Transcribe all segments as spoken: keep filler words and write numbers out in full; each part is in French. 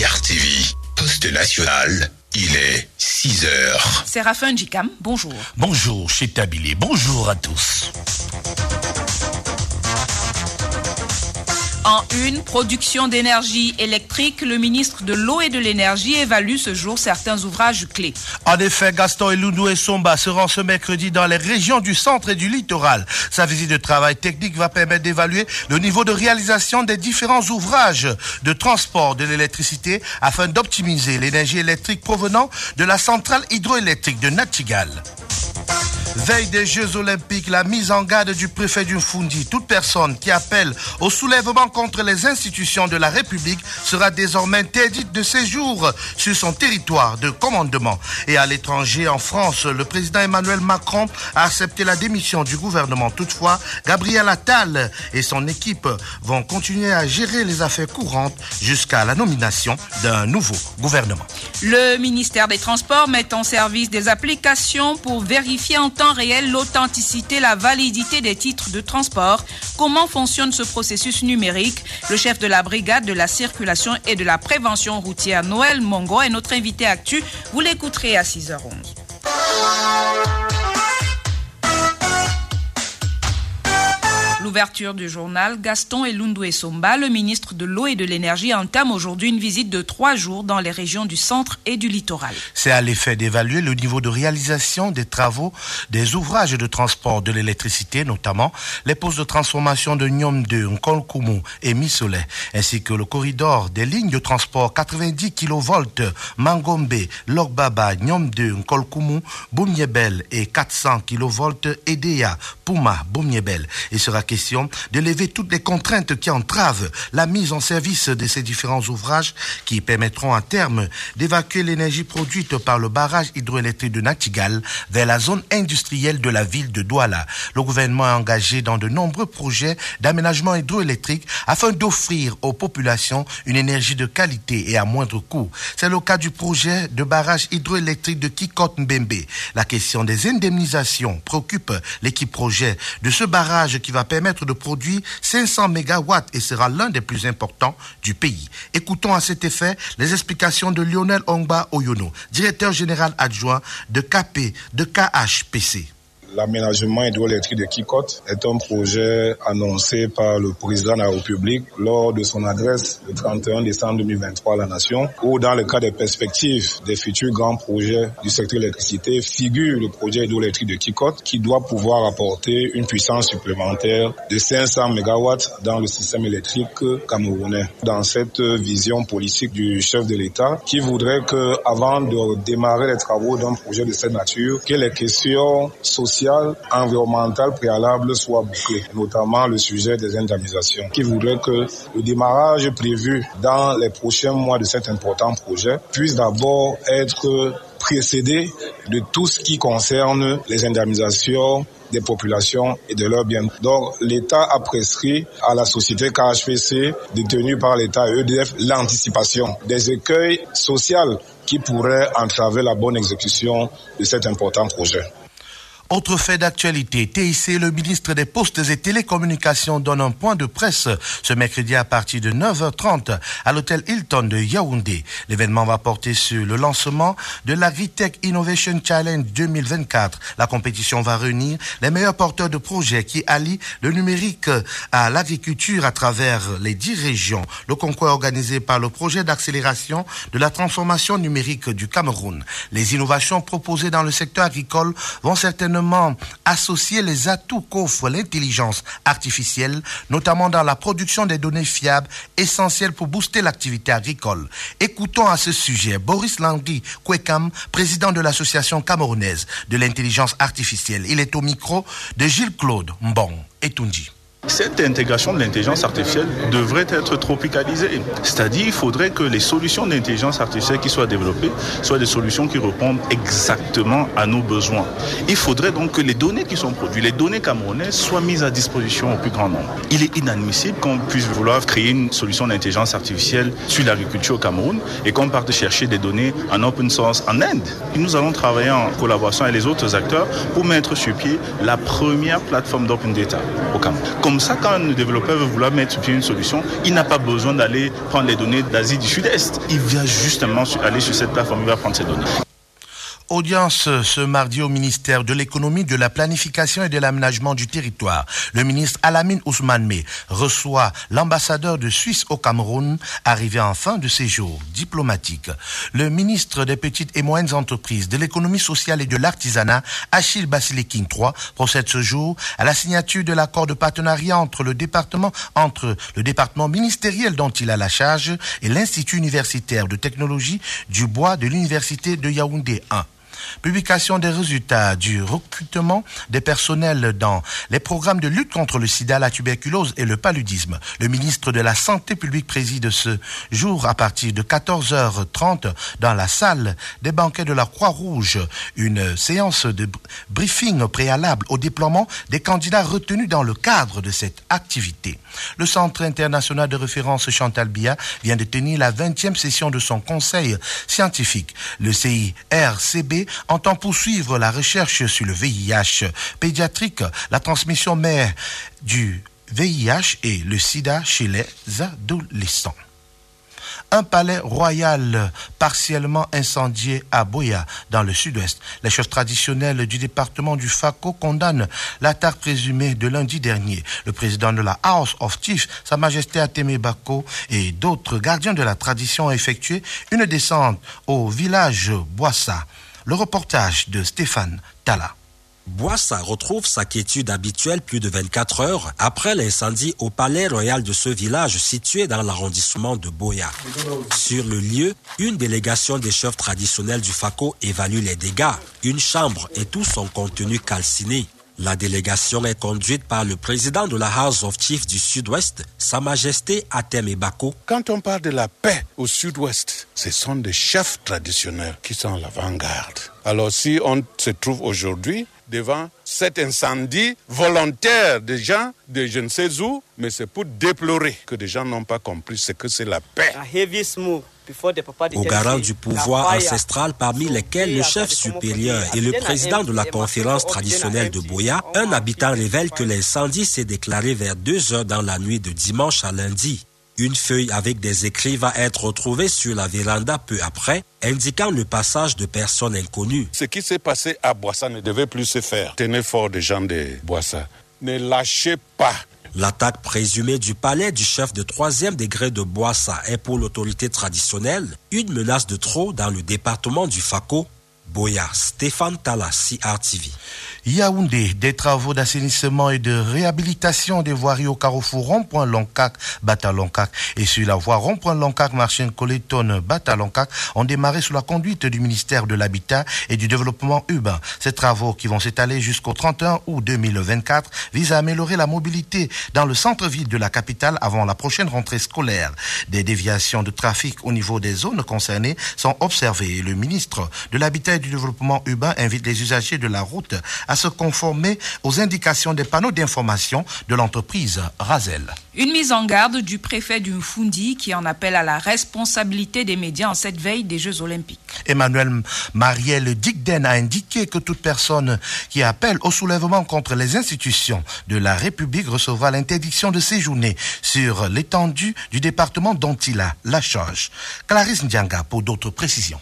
R T V, Poste National, il est six heures. Séraphin Djikam, bonjour. Bonjour, chez Tabilé, bonjour à tous. En une, production d'énergie électrique, le ministre de l'Eau et de l'Énergie évalue ce jour certains ouvrages clés. En effet, Gaston Elundou Esomba se rend ce mercredi dans les régions du centre et du littoral. Sa visite de travail technique va permettre d'évaluer le niveau de réalisation des différents ouvrages de transport de l'électricité afin d'optimiser l'énergie électrique provenant de la centrale hydroélectrique de Natchigal. Veille des Jeux Olympiques, la mise en garde du préfet du Fundi. Toute personne qui appelle au soulèvement contre les institutions de la République sera désormais interdite de séjour sur son territoire de commandement. Et à l'étranger, en France, le président Emmanuel Macron a accepté la démission du gouvernement. Toutefois, Gabriel Attal et son équipe vont continuer à gérer les affaires courantes jusqu'à la nomination d'un nouveau gouvernement. Le ministère des Transports met en service des applications pour vérifier en temps réel l'authenticité, la validité des titres de transport. Comment fonctionne ce processus numérique? Le chef de la brigade de la circulation et de la prévention routière, Noël Mongo, est notre invité actu. Vous l'écouterez à six heures onze. L'ouverture du journal, Gaston Elundou Esomba, le ministre de l'Eau et de l'Énergie, entame aujourd'hui une visite de trois jours dans les régions du centre et du littoral. C'est à l'effet d'évaluer le niveau de réalisation des travaux des ouvrages de transport de l'électricité, notamment les postes de transformation de Nyom deux, Nkolkoumou et Missolé, ainsi que le corridor des lignes de transport quatre-vingt-dix kilovolts Mangombe, Logbaba, Nyom deux, Nkolkoumou, Boumyebel et quatre cents kilovolts Edea, Pouma, Boumyebel. Il sera question de lever toutes les contraintes qui entravent la mise en service de ces différents ouvrages qui permettront à terme d'évacuer l'énergie produite par le barrage hydroélectrique de Natchigal vers la zone industrielle de la ville de Douala. Le gouvernement est engagé dans de nombreux projets d'aménagement hydroélectrique afin d'offrir aux populations une énergie de qualité et à moindre coût. C'est le cas du projet de barrage hydroélectrique de Kikot-Mbembe. La question des indemnisations préoccupe l'équipe projet de ce barrage qui va permettre de produire cinq cents mégawatts et sera l'un des plus importants du pays. Écoutons à cet effet les explications de Lionel Ongba Oyono, directeur général adjoint de K P, de K H P C. L'aménagement hydroélectrique de Kikot est un projet annoncé par le président de la République lors de son adresse le trente et un décembre deux mille vingt-trois à la Nation, où dans le cadre des perspectives des futurs grands projets du secteur de l'électricité figure le projet hydroélectrique de Kikot qui doit pouvoir apporter une puissance supplémentaire de cinq cents mégawatts dans le système électrique camerounais. Dans cette vision politique du chef de l'État qui voudrait que, avant de démarrer les travaux d'un projet de cette nature, que les questions sociales environnementales préalables soient bouclées, notamment le sujet des indemnisations, qui voudrait que le démarrage prévu dans les prochains mois de cet important projet puisse d'abord être précédé de tout ce qui concerne les indemnisations des populations et de leurs biens. Donc, l'État a prescrit à la société K H P C, détenue par l'État et E D F, l'anticipation des écueils sociaux qui pourraient entraver la bonne exécution de cet important projet. Autre fait d'actualité, T I C, le ministre des Postes et Télécommunications, donne un point de presse ce mercredi à partir de neuf heures trente à l'hôtel Hilton de Yaoundé. L'événement va porter sur le lancement de l'Agritech Innovation Challenge deux mille vingt-quatre. La compétition va réunir les meilleurs porteurs de projets qui allient le numérique à l'agriculture à travers les dix régions. Le concours est organisé par le projet d'accélération de la transformation numérique du Cameroun. Les innovations proposées dans le secteur agricole vont certainement associer les atouts qu'offre l'intelligence artificielle, notamment dans la production des données fiables essentielles pour booster l'activité agricole. Écoutons à ce sujet Boris Langui Kwekam, président de l'association camerounaise de l'intelligence artificielle. Il est au micro de Gilles-Claude Mbong et Tunji. Cette intégration de l'intelligence artificielle devrait être tropicalisée. C'est-à-dire qu'il faudrait que les solutions d'intelligence artificielle qui soient développées soient des solutions qui répondent exactement à nos besoins. Il faudrait donc que les données qui sont produites, les données camerounaises, soient mises à disposition au plus grand nombre. Il est inadmissible qu'on puisse vouloir créer une solution d'intelligence artificielle sur l'agriculture au Cameroun et qu'on parte chercher des données en open source en Inde. Et nous allons travailler en collaboration avec les autres acteurs pour mettre sur pied la première plateforme d'open data au Cameroun. Comme comme ça, quand un développeur veut vouloir mettre sur pied une solution, il n'a pas besoin d'aller prendre les données d'Asie du Sud-Est. Il vient justement aller sur cette plateforme, il va prendre ces données. Audience ce mardi au ministère de l'économie, de la planification et de l'aménagement du territoire. Le ministre Alamine Ousmane Meh reçoit l'ambassadeur de Suisse au Cameroun, arrivé en fin de séjour diplomatique. Le ministre des petites et moyennes entreprises, de l'économie sociale et de l'artisanat, Achille Basilekin trois, procède ce jour à la signature de l'accord de partenariat entre le département, entre le département ministériel dont il a la charge et l'Institut universitaire de technologie du bois de l'université de Yaoundé un. Publication des résultats du recrutement des personnels dans les programmes de lutte contre le sida, la tuberculose et le paludisme. Le ministre de la Santé publique préside ce jour à partir de quatorze heures trente dans la salle des banquets de la Croix-Rouge une séance de briefing préalable au déploiement des candidats retenus dans le cadre de cette activité. Le Centre international de référence Chantal Biya vient de tenir la vingtième session de son conseil scientifique. Le C I R C B entend poursuivre la recherche sur le V I H pédiatrique, la transmission mère du V I H et le sida chez les adolescents. Un palais royal partiellement incendié à Boya, dans le sud-ouest. Les chefs traditionnels du département du Fako condamnent l'attaque présumée de lundi dernier. Le président de la House of Chiefs, Sa Majesté Ateme Bako, et d'autres gardiens de la tradition ont effectué une descente au village Boissa. Le reportage de Stéphane Tala. Boissa retrouve sa quiétude habituelle plus de vingt-quatre heures après l'incendie au palais royal de ce village situé dans l'arrondissement de Boya. Sur le lieu, une délégation des chefs traditionnels du Fako évalue les dégâts, une chambre et tout son contenu calciné. La délégation est conduite par le président de la House of Chiefs du Sud-Ouest, Sa Majesté Ateme Bako. Quand on parle de la paix au Sud-Ouest, ce sont des chefs traditionnels qui sont à l'avant-garde. Alors si on se trouve aujourd'hui devant cet incendie volontaire des gens de je ne sais où, mais c'est pour déplorer que des gens n'ont pas compris ce que c'est la paix. Au garant du pouvoir ancestral, parmi lesquels le chef supérieur et le président de la conférence traditionnelle de Boya, un habitant révèle que l'incendie s'est déclaré vers deux heures dans la nuit de dimanche à lundi. Une feuille avec des écrits va être retrouvée sur la véranda peu après, indiquant le passage de personnes inconnues. Ce qui s'est passé à Boissa ne devait plus se faire. Tenez fort des gens de Boissa. Ne lâchez pas. L'attaque présumée du palais du chef de troisième degré de Boissa est pour l'autorité traditionnelle une menace de trop dans le département du Fako. Boya, Stéphane Tala, C R T V. Yaoundé, des travaux d'assainissement et de réhabilitation des voiries au carrefour rond-point Loncac, Bata Loncac et sur la voie rond-point Loncac, Marchen Coleton, Bata Loncac ont démarré sous la conduite du ministère de l'Habitat et du Développement urbain. Ces travaux, qui vont s'étaler jusqu'au trente et un août deux mille vingt-quatre, visent à améliorer la mobilité dans le centre-ville de la capitale avant la prochaine rentrée scolaire. Des déviations de trafic au niveau des zones concernées sont observées et le ministre de l'Habitat et du Développement urbain invite les usagers de la route à se conformer aux indications des panneaux d'information de l'entreprise Razel. Une mise en garde du préfet du Mfundi qui en appelle à la responsabilité des médias en cette veille des Jeux Olympiques. Emmanuel Mariel Digden a indiqué que toute personne qui appelle au soulèvement contre les institutions de la République recevra l'interdiction de séjourner sur l'étendue du département dont il a la charge. Clarisse Ndianga pour d'autres précisions.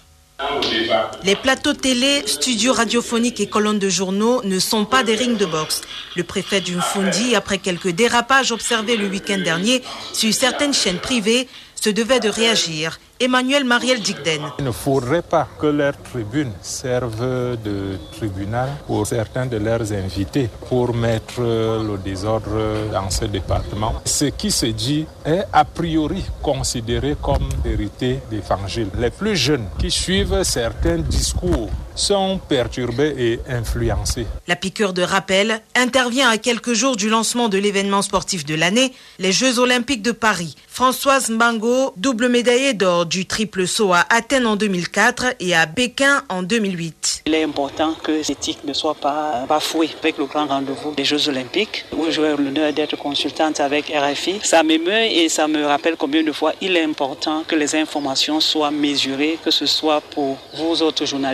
Les plateaux télé, studios radiophoniques et colonnes de journaux ne sont pas des rings de boxe. Le préfet du Mfundi, après quelques dérapages observés le week-end dernier sur certaines chaînes privées, se devait de réagir. Emmanuel Mariel Digden. Il ne faudrait pas que leurs tribunes servent de tribunal pour certains de leurs invités pour mettre le désordre dans ce département. Ce qui se dit est a priori considéré comme vérité d'évangile. Les plus jeunes qui suivent certains discours sont perturbés et influencés. La piqûre de rappel intervient à quelques jours du lancement de l'événement sportif de l'année, les Jeux Olympiques de Paris. Françoise Mbango, double médaillée d'or du triple saut à Athènes en deux mille quatre et à Pékin en deux mille huit. Il est important que l'éthique ne soit pas bafouée avec le grand rendez-vous des Jeux Olympiques, où j'ai l'honneur d'être consultante avec R F I. Ça m'émeut et ça me rappelle combien de fois il est important que les informations soient mesurées, que ce soit pour vous autres journalistes ou alors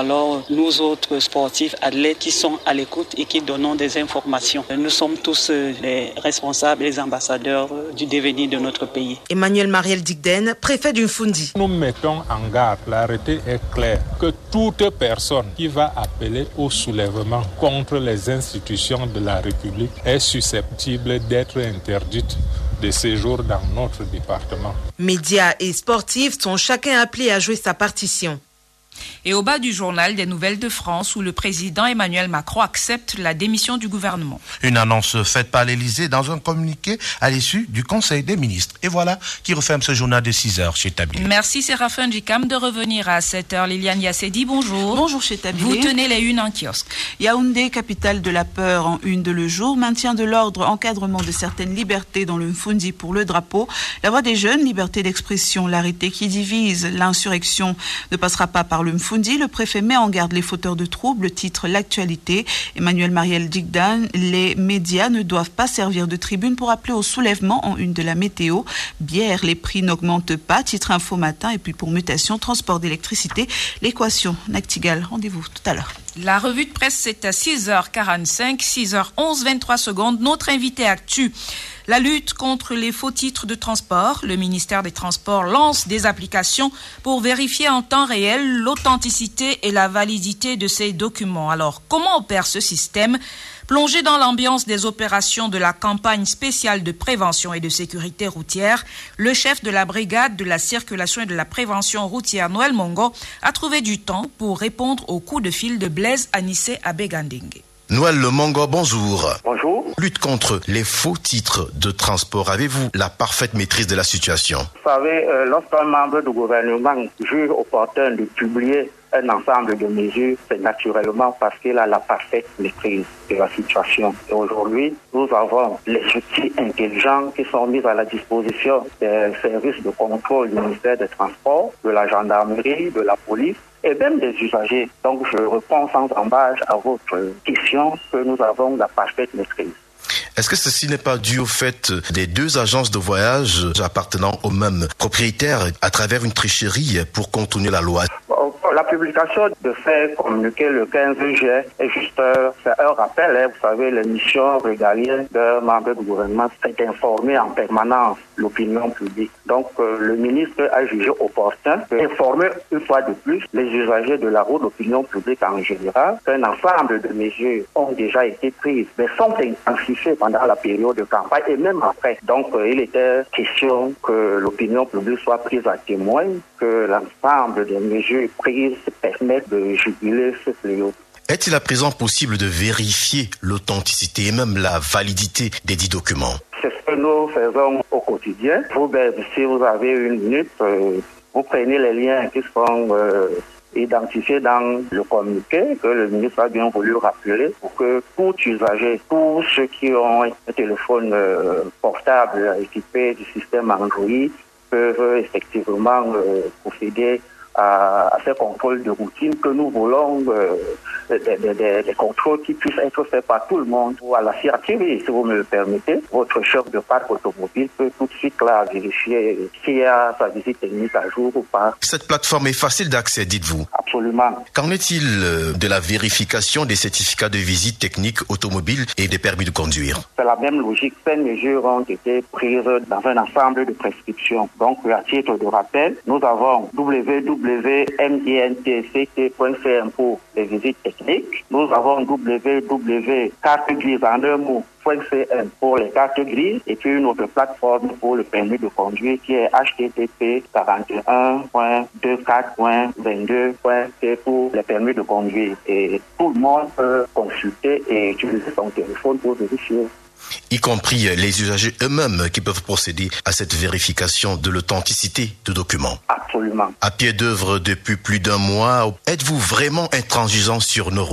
alors nous autres sportifs, athlètes qui sont à l'écoute et qui donnons des informations. Nous sommes tous les responsables et les ambassadeurs du devenir de notre pays. Emmanuel Mariel Digden, préfet du Mfundi. Nous mettons en garde, l'arrêté est clair, que toute personne qui va appeler au soulèvement contre les institutions de la République est susceptible d'être interdite de séjour dans notre département. Médias et sportifs sont chacun appelés à jouer sa partition. Et au bas du journal des Nouvelles de France, où le président Emmanuel Macron accepte la démission du gouvernement. Une annonce faite par l'Élysée dans un communiqué à l'issue du Conseil des ministres. Et voilà qui referme ce journal de six heures chez Tabilé. Merci Séraphin Djikam de revenir à sept heures. Liliane Yassedi, bonjour. Bonjour chez Tabilé. Vous tenez les unes en kiosque. Yaoundé, capitale de la peur en une de Le Jour, maintien de l'ordre, encadrement de certaines libertés dans le Mfundi pour le drapeau. La voix des jeunes, liberté d'expression, l'arrêté qui divise, l'insurrection ne passera pas par le Mfundi. Le préfet met en garde les fauteurs de troubles, titre l'actualité. Emmanuel Mariel Digdan, les médias ne doivent pas servir de tribune pour appeler au soulèvement en une de la météo. Bière, les prix n'augmentent pas, titre Info Matin. Et puis pour mutation, transport d'électricité, l'équation Nactigal. Rendez-vous tout à l'heure. La revue de presse, c'est à six heures quarante-cinq, six heures onze, vingt-trois secondes. Notre invité actu. La lutte contre les faux titres de transport. Le ministère des Transports lance des applications pour vérifier en temps réel l'authenticité et la validité de ces documents. Alors, comment opère ce système ? Plongé dans l'ambiance des opérations de la campagne spéciale de prévention et de sécurité routière, le chef de la brigade de la circulation et de la prévention routière, Noël Mongo, a trouvé du temps pour répondre au coup de fil de Blaise Anissé Abegandingue. Noël Mongo, bonjour. Bonjour. Lutte contre les faux titres de transport. Avez-vous la parfaite maîtrise de la situation? Vous savez, euh, lorsqu'un membre du gouvernement juge opportun de publier un ensemble de mesures, c'est naturellement parce qu'il a la parfaite maîtrise de la situation. Et aujourd'hui, nous avons les outils intelligents qui sont mis à la disposition des services de contrôle du ministère des Transports, de la gendarmerie, de la police, et même des usagers. Donc je réponds sans embâche à votre question que nous avons la parfaite maîtrise. Est-ce que ceci n'est pas dû au fait des deux agences de voyage appartenant au même propriétaire à travers une tricherie pour contourner la loi? La publication de ces communiqués le quinze juillet est juste c'est un rappel. Hein, vous savez, les missions régaliennes d'un membre du gouvernement, c'est d'informer en permanence l'opinion publique. Donc, euh, le ministre a jugé opportun d'informer une fois de plus les usagers de la route, l'opinion publique en général, qu'un ensemble de mesures ont déjà été prises, mais sont intensifiées pendant la période de campagne et même après. Donc, euh, il était question que l'opinion publique soit prise à témoin, que l'ensemble des mesures prises permettent de juguler ce fléau. Est-il à présent possible de vérifier l'authenticité et même la validité des dix documents? C'est ce que nous faisons au quotidien. Vous, ben, si vous avez une minute, euh, vous prenez les liens qui sont euh, identifiés dans le communiqué que le ministre a bien voulu rappeler pour que tout usager, tous ceux qui ont un téléphone euh, portable équipé du système Android peuvent effectivement euh, procéder à, à ces contrôles de routine que nous voulons, euh, des, des, des, des contrôles qui puissent être faits par tout le monde. À la C I A T V, si vous me le permettez, votre chef de parc automobile peut tout de suite là vérifier s'il y a sa visite technique à jour ou pas. Cette plateforme est facile d'accès, dites-vous? Absolument. Qu'en est-il de la vérification des certificats de visite technique automobile et des permis de conduire? C'est la même logique. Ces mesures ont été prises dans un ensemble de prescriptions. Donc, à titre de rappel, nous avons w w w point m i n t c t point c m pour les visites techniques. Nous avons w w w point carte grise en un mot point c m pour les cartes grises et puis une autre plateforme pour le permis de conduire qui est h t t p quarante et un point vingt-quatre point vingt-deux point c pour les permis de conduire. Et tout le monde peut consulter et utiliser son téléphone pour vérifier. Y compris les usagers eux-mêmes qui peuvent procéder à cette vérification de l'authenticité de documents. Absolument. À pied d'œuvre depuis plus d'un mois, êtes-vous vraiment intransigeant sur nos routes?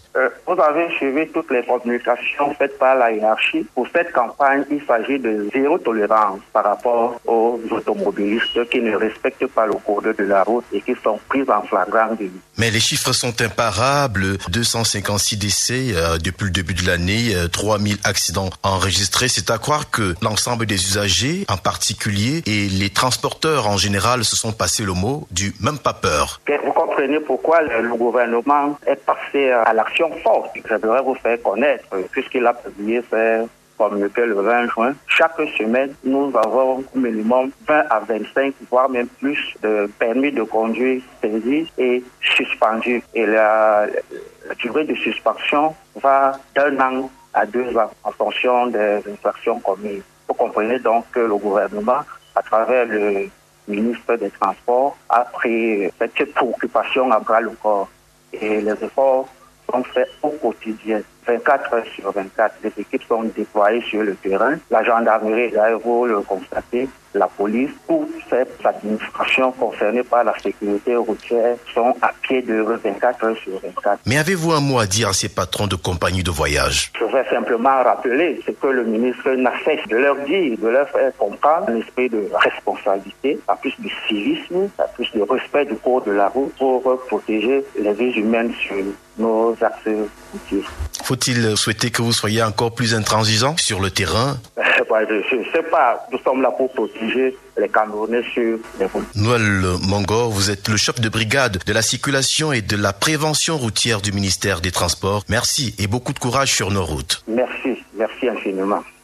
Euh, vous avez suivi toutes les communications faites par la hiérarchie. Pour cette campagne, il s'agit de zéro tolérance par rapport aux automobilistes qui ne respectent pas le code de la route et qui sont pris en flagrant délit. Mais les chiffres sont imparables. deux cent cinquante-six décès euh, depuis le début de l'année, euh, trois mille accidents enregistrés. C'est à croire que l'ensemble des usagers, en particulier, et les transporteurs en général, se sont passés le mot du même pas peur. Vous comprenez pourquoi le, le gouvernement est passé à l'action forte. Je voudrais vous faire connaître, puisqu'il a publié ses communiqués le vingt juin. Chaque semaine, nous avons au minimum vingt à vingt-cinq, voire même plus de permis de conduire saisis et suspendus. Et la, la durée de suspension va d'un an à deux ans en fonction des infractions commises. Vous comprenez donc que le gouvernement, à travers le ministre des Transports, a pris cette préoccupation à bras le corps. Et les efforts sont faits au quotidien, vingt-quatre heures sur vingt-quatre. Les équipes sont déployées sur le terrain. La gendarmerie, là, vous le constatez, la police, toutes ces administrations concernées par la sécurité routière sont à pied d'œuvre vingt-quatre heures sur vingt-quatre. Mais avez-vous un mot à dire à ces patrons de compagnies de voyage? Je vais simplement rappeler ce que le ministre n'a cessé de leur dire, de leur faire comprendre un esprit de responsabilité, à plus de civisme, à plus de respect du code de la route pour protéger les vies humaines sur nos axes routiers. Faut-il souhaiter que vous soyez encore plus intransigeants sur le terrain? Je ne sais pas, nous sommes là pour protéger les Camerounais sur les routes. Noël Mongor, vous êtes le chef de brigade de la circulation et de la prévention routière du ministère des Transports. Merci et beaucoup de courage sur nos routes. Merci, merci infiniment.